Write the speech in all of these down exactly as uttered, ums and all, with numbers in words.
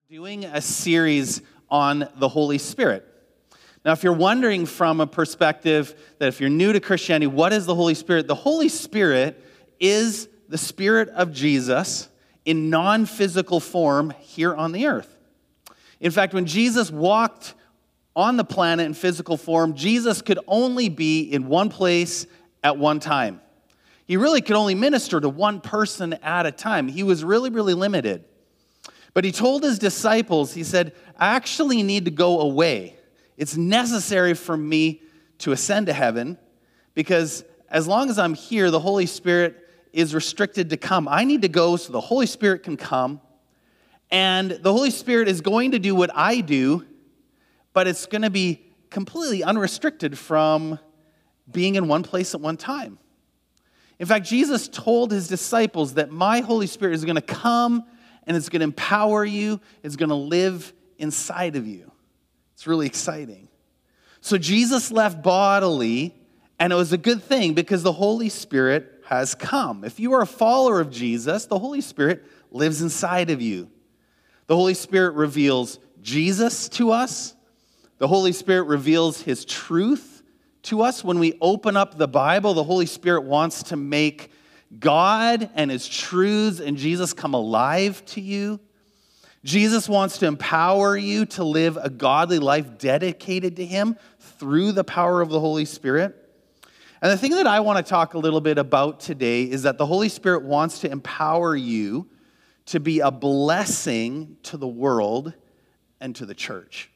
Doing a series on the Holy Spirit. Now, if you're wondering from a perspective that if you're new to Christianity, what is the Holy Spirit? The Holy Spirit is the Spirit of Jesus in non-physical form here on the earth. In fact, when Jesus walked on the planet in physical form, Jesus could only be in one place at one time. He really could only minister to one person at a time. He was really, really limited. But he told his disciples, he said, I actually need to go away. It's necessary for me to ascend to heaven because as long as I'm here, the Holy Spirit is restricted to come. I need to go so the Holy Spirit can come. And the Holy Spirit is going to do what I do, but it's going to be completely unrestricted from being in one place at one time. In fact, Jesus told his disciples that my Holy Spirit is going to come and it's going to empower you. It's going to live inside of you. It's really exciting. So Jesus left bodily, and it was a good thing because the Holy Spirit has come. If you are a follower of Jesus, the Holy Spirit lives inside of you. The Holy Spirit reveals Jesus to us. The Holy Spirit reveals his truth to us. When we open up the Bible, the Holy Spirit wants to make God and his truths and Jesus come alive to you. Jesus wants to empower you to live a godly life dedicated to him through the power of the Holy Spirit. And the thing that I want to talk a little bit about today is that the Holy Spirit wants to empower you to be a blessing to the world and to the church.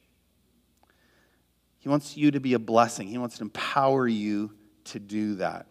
He wants you to be a blessing. He wants to empower you to do that.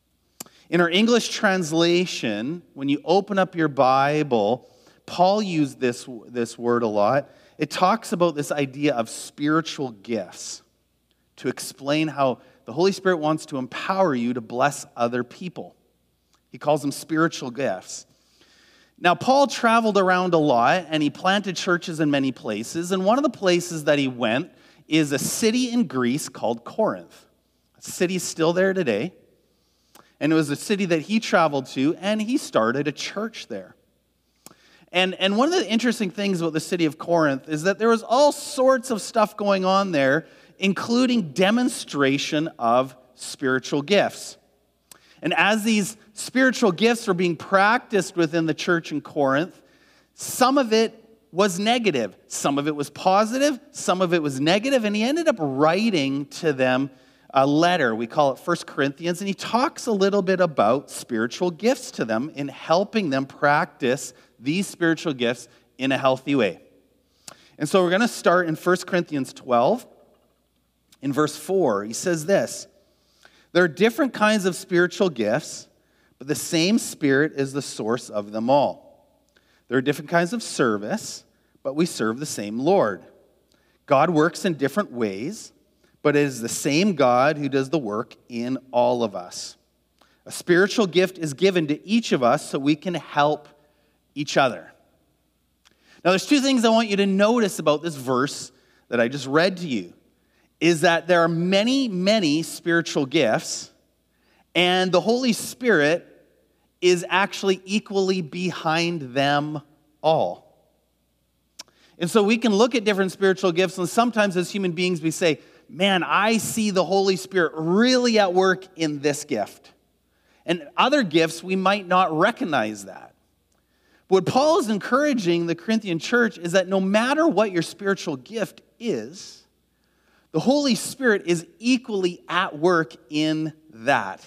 In our English translation, when you open up your Bible, Paul used this, this word a lot. It talks about this idea of spiritual gifts to explain how the Holy Spirit wants to empower you to bless other people. He calls them spiritual gifts. Now, Paul traveled around a lot, and he planted churches in many places, and one of the places that he went is a city in Greece called Corinth. The city's still there today. And it was a city that he traveled to, and he started a church there. And, and one of the interesting things about the city of Corinth is that there was all sorts of stuff going on there, including demonstration of spiritual gifts. And as these spiritual gifts were being practiced within the church in Corinth, some of it was negative, some of it was positive, some of it was negative, and he ended up writing to them a letter. We call it First Corinthians, and he talks a little bit about spiritual gifts to them in helping them practice these spiritual gifts in a healthy way. And so we're going to start in First Corinthians twelve. In verse four, he says this, there are different kinds of spiritual gifts, but the same Spirit is the source of them all. There are different kinds of service, but we serve the same Lord. God works in different ways, but it is the same God who does the work in all of us. A spiritual gift is given to each of us so we can help each other. Now, there's two things I want you to notice about this verse that I just read to you, is that there are many, many spiritual gifts, and the Holy Spirit is actually equally behind them all. And so we can look at different spiritual gifts, and sometimes as human beings we say, man, I see the Holy Spirit really at work in this gift. And other gifts, we might not recognize that. But what Paul is encouraging the Corinthian church is that no matter what your spiritual gift is, the Holy Spirit is equally at work in that.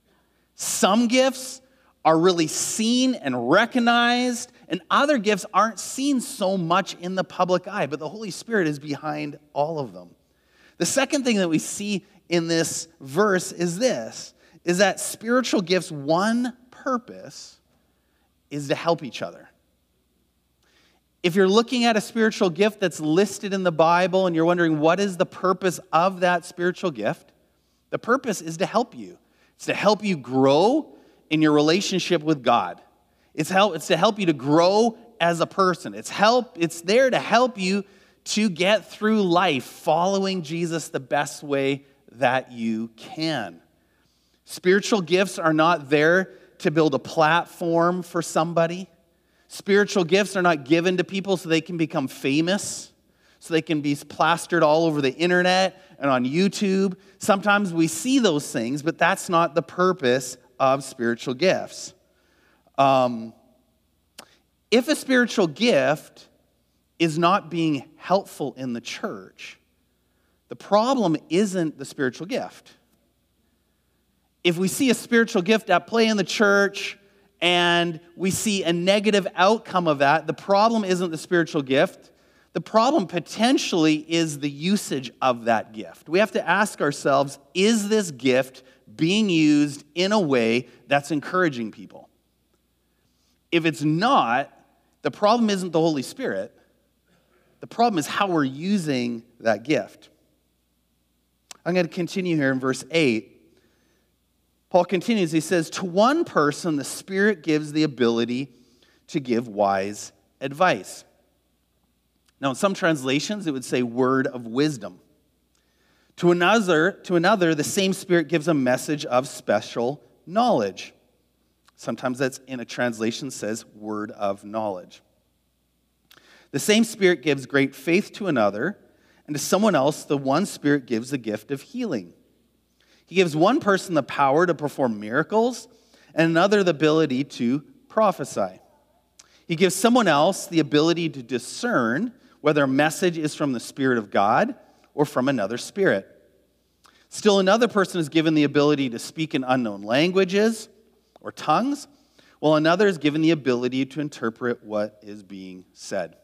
Some gifts are really seen and recognized, and other gifts aren't seen so much in the public eye, but the Holy Spirit is behind all of them. The second thing that we see in this verse is this, is that spiritual gifts' one purpose is to help each other. If you're looking at a spiritual gift that's listed in the Bible and you're wondering what is the purpose of that spiritual gift, the purpose is to help you. It's to help you grow in your relationship with God. It's, help, it's to help you to grow as a person. It's help. It's there to help you to get through life following Jesus the best way that you can. Spiritual gifts are not there to build a platform for somebody. Spiritual gifts are not given to people so they can become famous, so they can be plastered all over the internet and on YouTube. Sometimes we see those things, but that's not the purpose of spiritual gifts. Um, if a spiritual gift is not being helpful in the church, the problem isn't the spiritual gift. If we see a spiritual gift at play in the church and we see a negative outcome of that, the problem isn't the spiritual gift. The problem potentially is the usage of that gift. We have to ask ourselves, is this gift being used in a way that's encouraging people? If it's not, the problem isn't the Holy Spirit. The problem is how we're using that gift. I'm going to continue here in verse eight. Paul continues, he says, to one person the Spirit gives the ability to give wise advice. Now, in some translations, it would say word of wisdom. To another, to another, the same Spirit gives a message of special knowledge. Sometimes that's in a translation says word of knowledge. The same Spirit gives great faith to another, and to someone else, the one Spirit gives the gift of healing. He gives one person the power to perform miracles, and another the ability to prophesy. He gives someone else the ability to discern whether a message is from the Spirit of God or from another spirit. Still another person is given the ability to speak in unknown languages or tongues, while another is given the ability to interpret what is being said.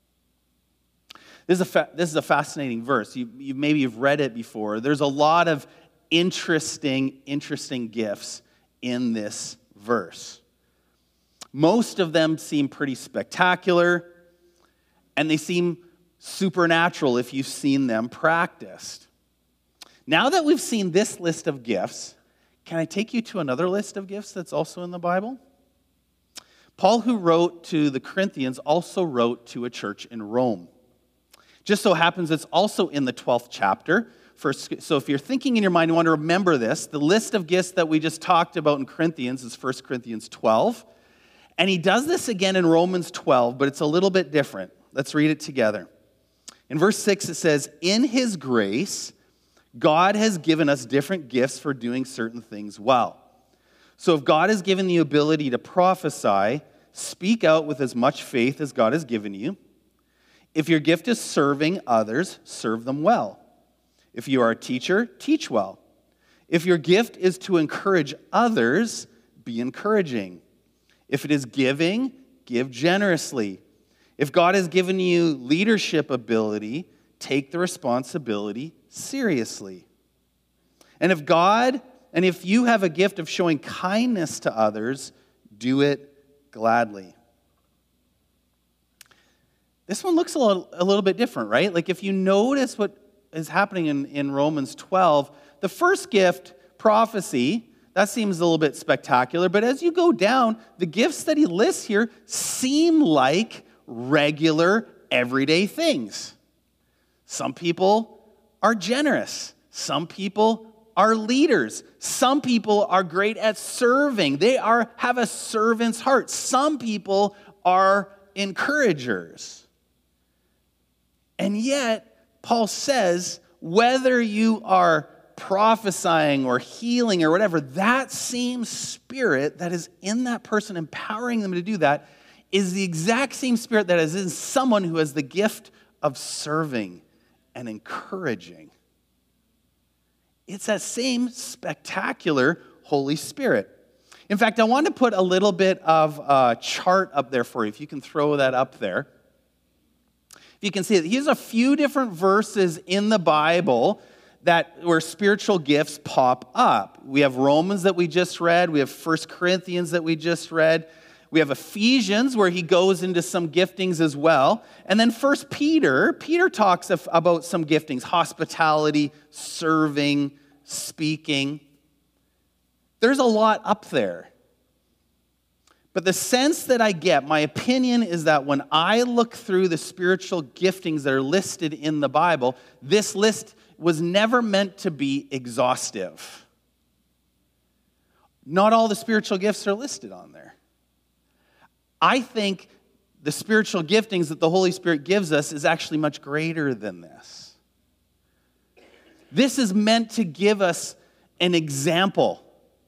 This is a, fa- this is a fascinating verse. You, you, maybe you've read it before. There's a lot of interesting, interesting gifts in this verse. Most of them seem pretty spectacular, and they seem supernatural if you've seen them practiced. Now that we've seen this list of gifts, can I take you to another list of gifts that's also in the Bible? Paul, who wrote to the Corinthians, also wrote to a church in Rome. Just so happens it's also in the twelfth chapter. First, so if you're thinking in your mind, you want to remember this, the list of gifts that we just talked about in Corinthians is First Corinthians twelve. And he does this again in Romans twelve, but it's a little bit different. Let's read it together. In verse six, it says, in his grace, God has given us different gifts for doing certain things well. So if God has given the ability to prophesy, speak out with as much faith as God has given you. If your gift is serving others, serve them well. If you are a teacher, teach well. If your gift is to encourage others, be encouraging. If it is giving, give generously. If God has given you leadership ability, take the responsibility seriously. And if God, and if you have a gift of showing kindness to others, do it gladly. This one looks a little, a little bit different, right? Like if you notice what is happening in, in Romans twelve, the first gift, prophecy, that seems a little bit spectacular, but as you go down, the gifts that he lists here seem like regular, everyday things. Some people are generous. Some people are leaders. Some people are great at serving. They are have a servant's heart. Some people are encouragers. And yet, Paul says, whether you are prophesying or healing or whatever, that same spirit that is in that person, empowering them to do that, is the exact same spirit that is in someone who has the gift of serving and encouraging. It's that same spectacular Holy Spirit. In fact, I want to put a little bit of a chart up there for you, if you can throw that up there. If you can see it, here's a few different verses in the Bible that where spiritual gifts pop up. We have Romans that we just read. We have First Corinthians that we just read. We have Ephesians where he goes into some giftings as well. And then First Peter, Peter talks about some giftings, hospitality, serving, speaking. There's a lot up there. But the sense that I get, my opinion is that when I look through the spiritual giftings that are listed in the Bible, this list was never meant to be exhaustive. Not all the spiritual gifts are listed on there. I think the spiritual giftings that the Holy Spirit gives us is actually much greater than this. This is meant to give us an example.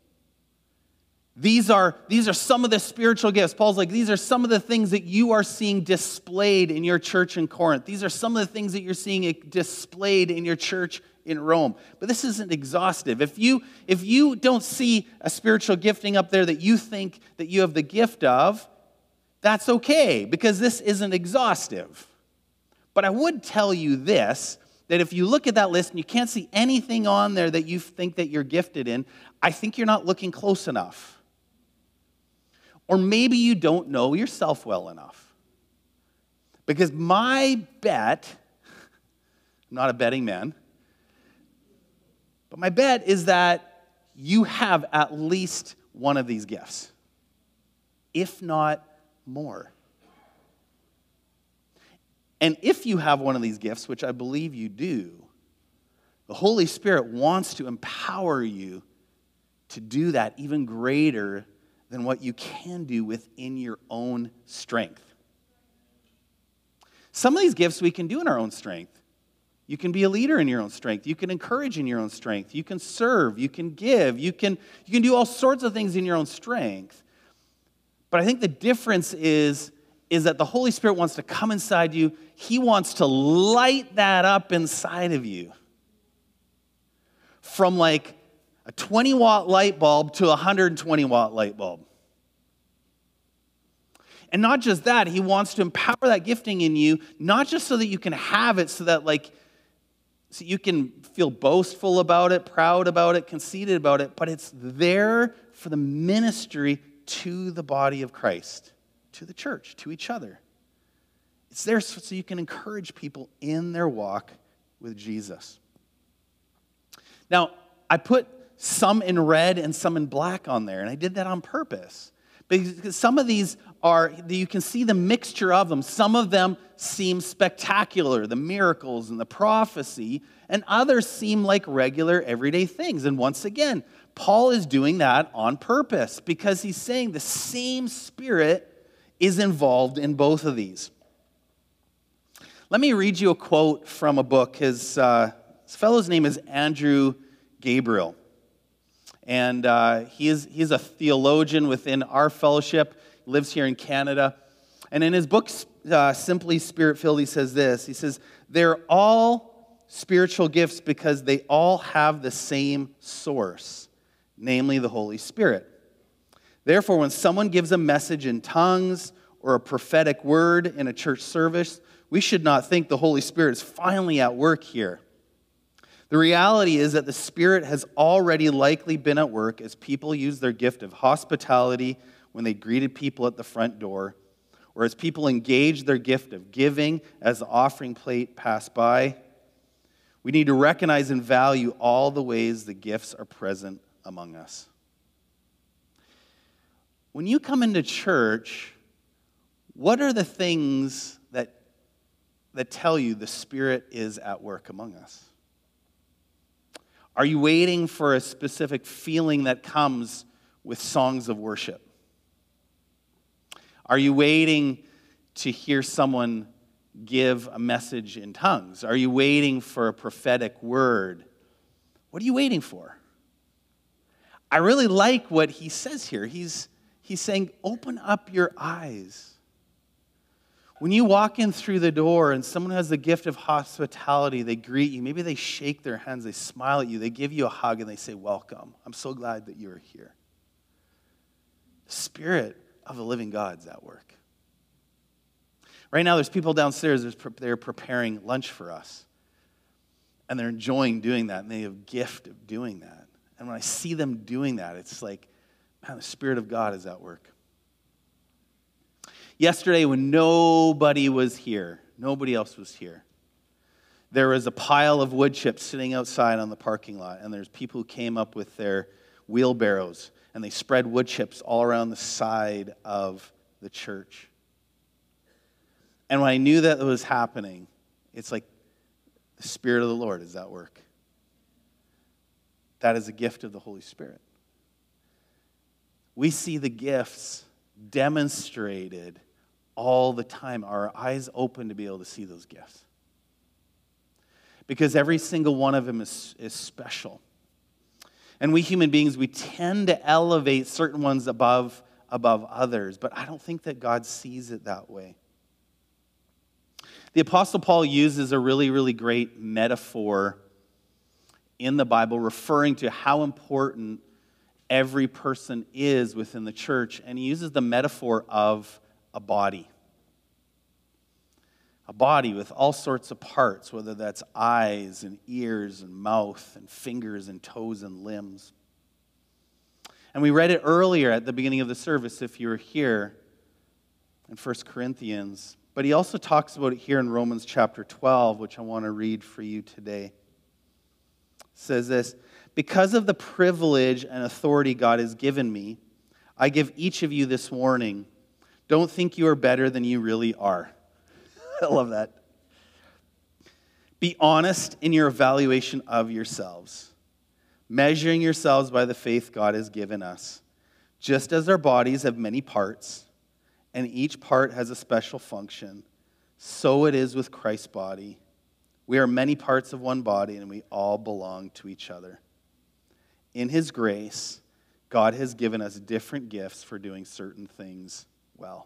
These are, these are some of the spiritual gifts. Paul's like, these are some of the things that you are seeing displayed in your church in Corinth. These are some of the things that you're seeing displayed in your church in Rome. But this isn't exhaustive. If you, if you don't see a spiritual gifting up there that you think that you have the gift of, that's okay, because this isn't exhaustive. But I would tell you this, that if you look at that list and you can't see anything on there that you think that you're gifted in, I think you're not looking close enough. Or maybe you don't know yourself well enough. Because my bet, I'm not a betting man, but my bet is that you have at least one of these gifts, if not more. And if you have one of these gifts, which I believe you do, the Holy Spirit wants to empower you to do that even greater than what you can do within your own strength. Some of these gifts we can do in our own strength. You can be a leader in your own strength. You can encourage in your own strength. You can serve. You can give. You can, you can do all sorts of things in your own strength. But I think the difference is, is that the Holy Spirit wants to come inside you. He wants to light that up inside of you. From like a twenty watt light bulb to a one hundred twenty watt light bulb. And not just that, he wants to empower that gifting in you, not just so that you can have it, so that like, so you can feel boastful about it, proud about it, conceited about it, but it's there for the ministry to the body of Christ, to the church, to each other. It's there so you can encourage people in their walk with Jesus. Now, I put some in red and some in black on there, and I did that on purpose. Because some of these are, you can see the mixture of them. Some of them seem spectacular, the miracles and the prophecy, and others seem like regular, everyday things. And once again, Paul is doing that on purpose because he's saying the same Spirit is involved in both of these. Let me read you a quote from a book. His, uh, his fellow's name is Andrew Gabriel. And uh, he is, he's a theologian within our fellowship, lives here in Canada. And in his book, uh, Simply Spirit-Filled, he says this. He says, they're all spiritual gifts because they all have the same source, namely the Holy Spirit. Therefore, when someone gives a message in tongues or a prophetic word in a church service, we should not think the Holy Spirit is finally at work here. The reality is that the Spirit has already likely been at work as people use their gift of hospitality when they greeted people at the front door, or as people engage their gift of giving as the offering plate passed by. We need to recognize and value all the ways the gifts are present among us. When you come into church, what are the things that, that tell you the Spirit is at work among us? Are you waiting for a specific feeling that comes with songs of worship? Are you waiting to hear someone give a message in tongues? Are you waiting for a prophetic word? What are you waiting for? I really like what he says here. He's, he's saying, open up your eyes. When you walk in through the door and someone has the gift of hospitality, they greet you. Maybe they shake their hands, they smile at you, they give you a hug, and they say, welcome. I'm so glad that you're here. The Spirit of the living God's at work. Right now, there's people downstairs, they're preparing lunch for us. And they're enjoying doing that, and they have a gift of doing that. And when I see them doing that, it's like, man, the Spirit of God is at work. Yesterday, when nobody was here, nobody else was here, there was a pile of wood chips sitting outside on the parking lot, and there's people who came up with their wheelbarrows, and they spread wood chips all around the side of the church. And when I knew that was happening, it's like the Spirit of the Lord is at work. That is a gift of the Holy Spirit. We see the gifts demonstrated all the time. Our eyes open to be able to see those gifts. Because every single one of them is, is special. And we human beings, we tend to elevate certain ones above, above others. But I don't think that God sees it that way. The Apostle Paul uses a really, really great metaphor in the Bible referring to how important every person is within the church. And he uses the metaphor of a body. A body with all sorts of parts, whether that's eyes and ears and mouth and fingers and toes and limbs. And we read it earlier at the beginning of the service, if you were here, in First Corinthians. But he also talks about it here in Romans chapter twelve, which I want to read for you today. It says this, because of the privilege and authority God has given me, I give each of you this warning. Don't think you are better than you really are. I love that. Be honest in your evaluation of yourselves, measuring yourselves by the faith God has given us. Just as our bodies have many parts, and each part has a special function, so it is with Christ's body. We are many parts of one body, and we all belong to each other. In His grace, God has given us different gifts for doing certain things well.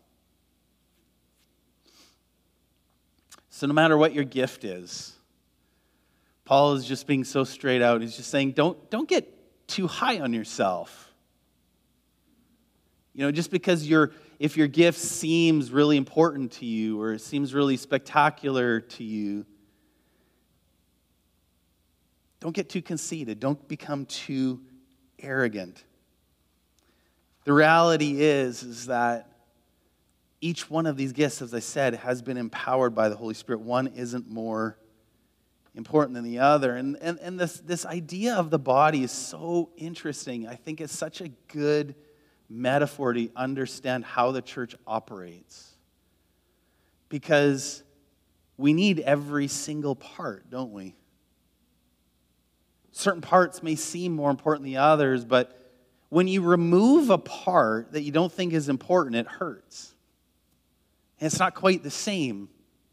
So no matter what your gift is, Paul is just being so straight out. He's just saying, don't, don't get too high on yourself. You know, just because you're, if your gift seems really important to you or it seems really spectacular to you, don't get too conceited. Don't become too arrogant. The reality is, is that each one of these gifts, as I said, has been empowered by the Holy Spirit. One isn't more important than the other. And, and, and this, this idea of the body is so interesting. I think it's such a good metaphor to understand how the church operates. Because we need every single part, don't we? Certain parts may seem more important than the others, but when you remove a part that you don't think is important, it hurts. And it's not quite the same.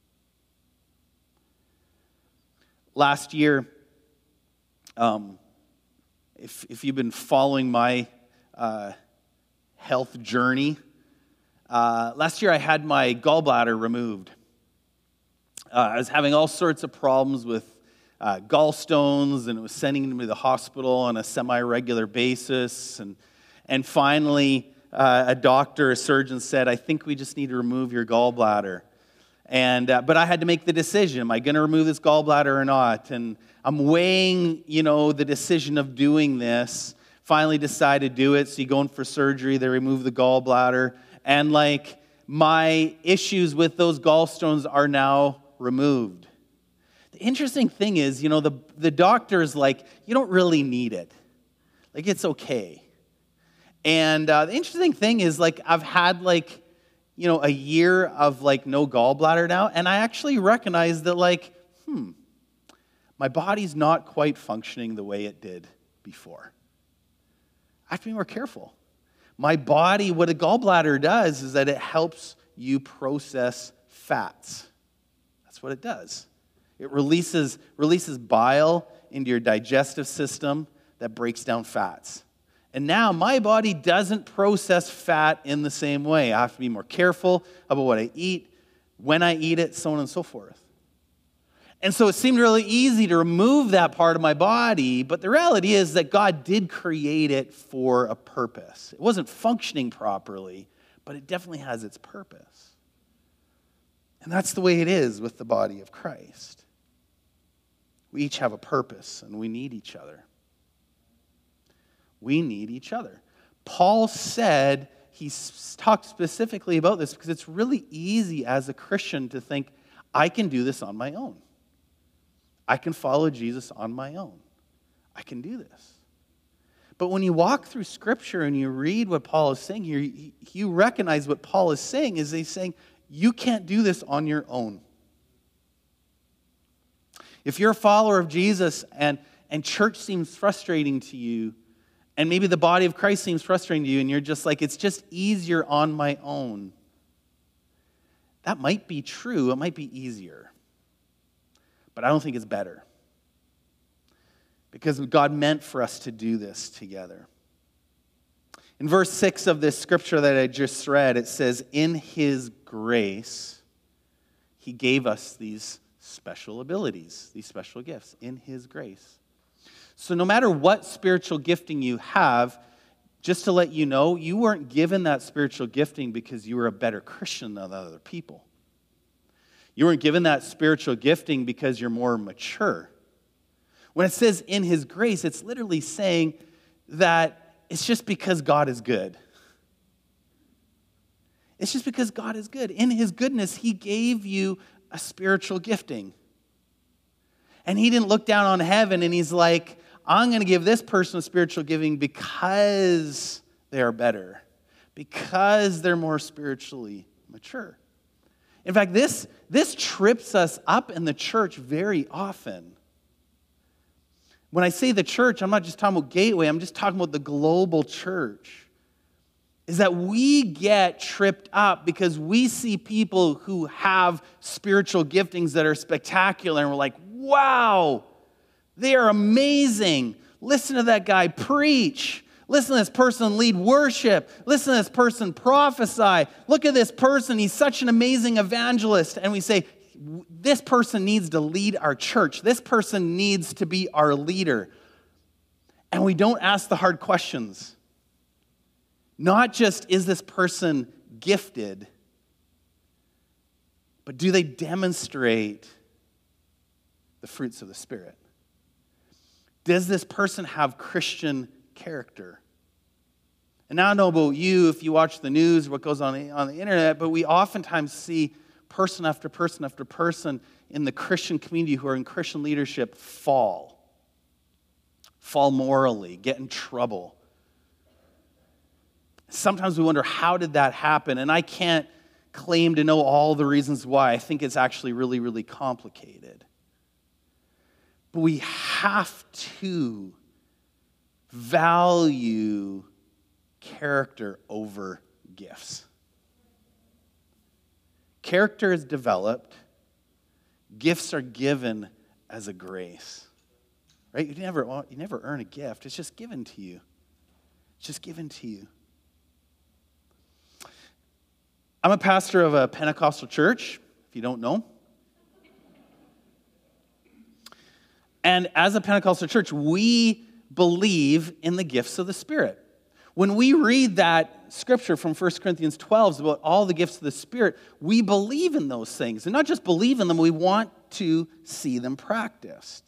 Last year, um, if, if you've been following my uh, health journey, uh, last year I had my gallbladder removed. Uh, I was having all sorts of problems with uh, gallstones, and it was sending me to the hospital on a semi-regular basis. And, and finally, Uh, a doctor, a surgeon said, I think we just need to remove your gallbladder. And uh, but I had to make the decision. Am I going to remove this gallbladder or not? And I'm weighing, you know, the decision of doing this. Finally decided to do it. So you go in for surgery. They remove the gallbladder. And like my issues with those gallstones are now removed. The interesting thing is, you know, the, the doctor is like, you don't really need it. Like, it's okay. And uh, the interesting thing is, like, I've had, like, you know, a year of, like, no gallbladder now, and I actually recognize that, like, hmm, my body's not quite functioning the way it did before. I have to be more careful. My body, what a gallbladder does is that it helps you process fats. That's what it does. It releases, releases bile into your digestive system that breaks down fats. And now my body doesn't process fat in the same way. I have to be more careful about what I eat, when I eat it, so on and so forth. And so it seemed really easy to remove that part of my body, but the reality is that God did create it for a purpose. It wasn't functioning properly, but it definitely has its purpose. And that's the way it is with the body of Christ. We each have a purpose, and we need each other. We need each other. Paul said, he talked specifically about this because it's really easy as a Christian to think, I can do this on my own. I can follow Jesus on my own. I can do this. But when you walk through Scripture and you read what Paul is saying here, you recognize what Paul is saying is he's saying, you can't do this on your own. If you're a follower of Jesus and, and church seems frustrating to you, And maybe the body of Christ seems frustrating to you, and you're just like, it's just easier on my own. That might be true. It might be easier. But I don't think it's better. Because God meant for us to do this together. In verse six of this scripture that I just read, it says, in his grace, he gave us these special abilities, these special gifts, in his grace. So no matter what spiritual gifting you have, just to let you know, you weren't given that spiritual gifting because you were a better Christian than other people. You weren't given that spiritual gifting because you're more mature. When it says in his grace, it's literally saying that it's just because God is good. It's just because God is good. In his goodness, he gave you a spiritual gifting. And he didn't look down on heaven and he's like, I'm going to give this person a spiritual giving because they are better, because they're more spiritually mature. In fact, this, this trips us up in the church very often. When I say the church, I'm not just talking about Gateway, I'm just talking about the global church. Is that we get tripped up because we see people who have spiritual giftings that are spectacular, and we're like, wow, they are amazing. Listen to that guy preach. Listen to this person lead worship. Listen to this person prophesy. Look at this person. He's such an amazing evangelist. And we say, this person needs to lead our church. This person needs to be our leader. And we don't ask the hard questions. Not just, is this person gifted, but do they demonstrate the fruits of the Spirit? Does this person have Christian character? And now I don't know about you, if you watch the news, what goes on on the internet, but we oftentimes see person after person after person in the Christian community who are in Christian leadership fall. Fall morally, get in trouble. Sometimes we wonder, how did that happen? And I can't claim to know all the reasons why. I think it's actually really, really complicated. But we have to value character over gifts. Character is developed. Gifts are given as a grace. Right? You never, you never earn a gift. It's just given to you. It's just given to you. I'm a pastor of a Pentecostal church, if you don't know. And as a Pentecostal church, we believe in the gifts of the Spirit. When we read that scripture from First Corinthians twelve about all the gifts of the Spirit, we believe in those things. And not just believe in them, we want to see them practiced.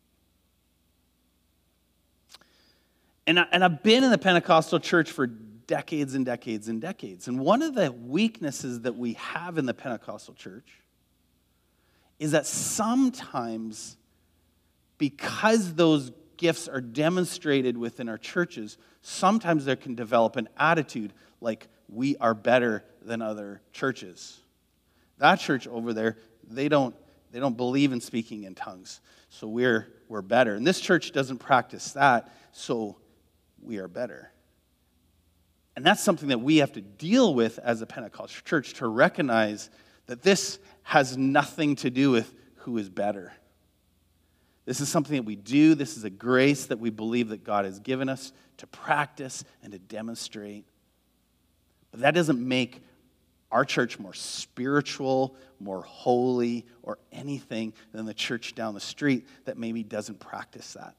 And, I, and I've been in the Pentecostal church for decades and decades and decades. And one of the weaknesses that we have in the Pentecostal church is that sometimes, because those gifts are demonstrated within our churches, sometimes there can develop an attitude like we are better than other churches. That church over there, they don't, they don't believe in speaking in tongues, so we're, we're better. And this church doesn't practice that, so we are better. And that's something that we have to deal with as a Pentecostal church, to recognize that this has nothing to do with who is better. This is something that we do. This is a grace that we believe that God has given us to practice and to demonstrate. But that doesn't make our church more spiritual, more holy, or anything than the church down the street that maybe doesn't practice that.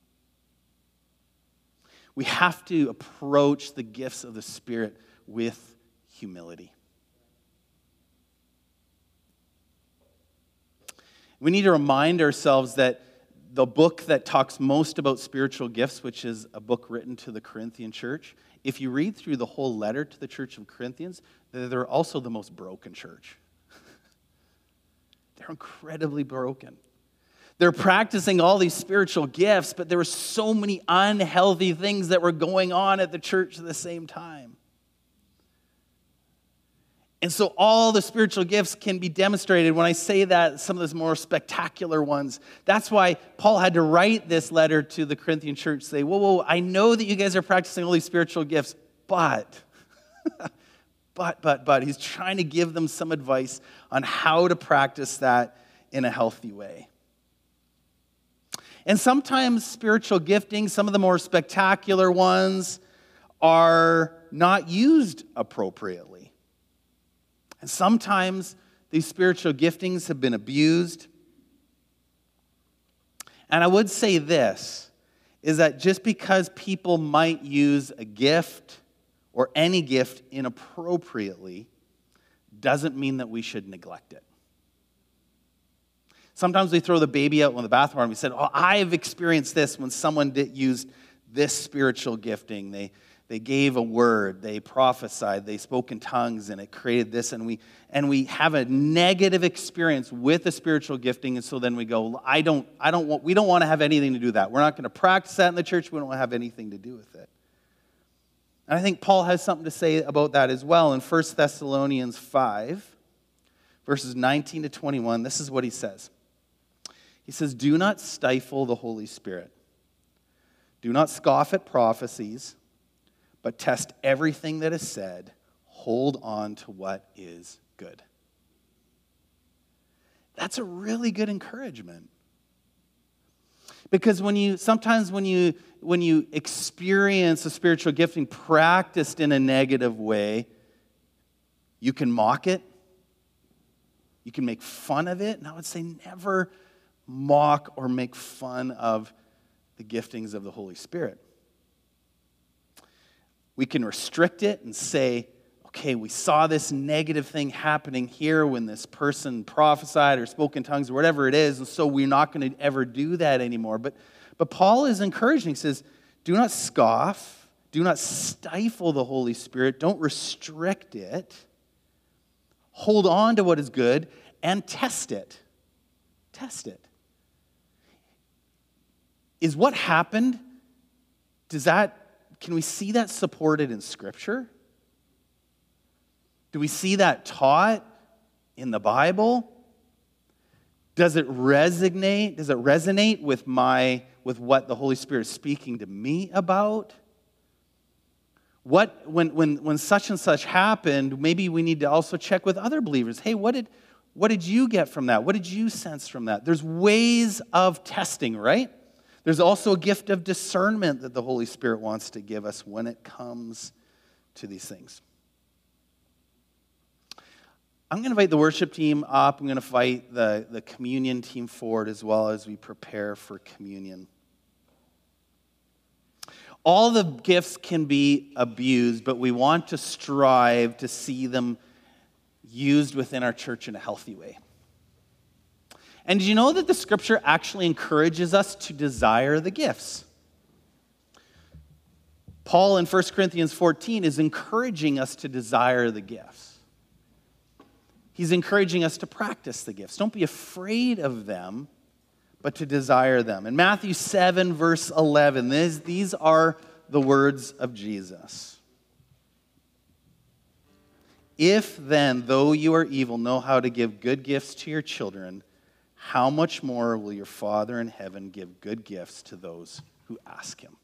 We have to approach the gifts of the Spirit with humility. We need to remind ourselves that the book that talks most about spiritual gifts, which is a book written to the Corinthian church, if you read through the whole letter to the church of Corinthians, they're also the most broken church. They're incredibly broken. They're practicing all these spiritual gifts, but there were so many unhealthy things that were going on at the church at the same time. And so all the spiritual gifts can be demonstrated. When I say that, some of the more spectacular ones. That's why Paul had to write this letter to the Corinthian church, say, whoa, whoa, I know that you guys are practicing all these spiritual gifts, but, but, but, but, he's trying to give them some advice on how to practice that in a healthy way. And sometimes spiritual gifting, some of the more spectacular ones, are not used appropriately. And sometimes these spiritual giftings have been abused. And I would say this, is that just because people might use a gift or any gift inappropriately doesn't mean that we should neglect it. Sometimes we throw the baby out with the bathwater and we said, oh, I've experienced this when someone did use this spiritual gifting. They They gave a word, they prophesied, they spoke in tongues, and it created this, and we and we have a negative experience with the spiritual gifting, and so then we go, I don't, I don't want, we don't want to have anything to do with that. We're not going to practice that in the church. We don't want to have anything to do with it. And I think Paul has something to say about that as well. In First Thessalonians five, verses nineteen to twenty-one, this is what he says. He says, do not stifle the Holy Spirit. Do not scoff at prophecies, but test everything that is said. Hold on to what is good. That's a really good encouragement. Because when you sometimes when you when you experience a spiritual gifting practiced in a negative way, you can mock it. You can make fun of it. And I would say never mock or make fun of the giftings of the Holy Spirit. We can restrict it and say, okay, we saw this negative thing happening here when this person prophesied or spoke in tongues or whatever it is, and so we're not going to ever do that anymore. But, but Paul is encouraging. He says, do not scoff. Do not stifle the Holy Spirit. Don't restrict it. Hold on to what is good and test it. Test it. Is what happened, does that Can we see that supported in Scripture? Do we see that taught in the Bible? Does it resonate? Does it resonate with my with what the Holy Spirit is speaking to me about? What when when when such and such happened, maybe we need to also check with other believers. Hey, what did what did you get from that? What did you sense from that? There's ways of testing, right? There's also a gift of discernment that the Holy Spirit wants to give us when it comes to these things. I'm going to invite the worship team up. I'm going to invite the, the communion team forward as well as we prepare for communion. All the gifts can be abused, but we want to strive to see them used within our church in a healthy way. And did you know that the Scripture actually encourages us to desire the gifts? Paul in First Corinthians fourteen is encouraging us to desire the gifts. He's encouraging us to practice the gifts. Don't be afraid of them, but to desire them. In Matthew seven, verse eleven, these, these are the words of Jesus. If then, though you are evil, know how to give good gifts to your children, how much more will your Father in heaven give good gifts to those who ask him?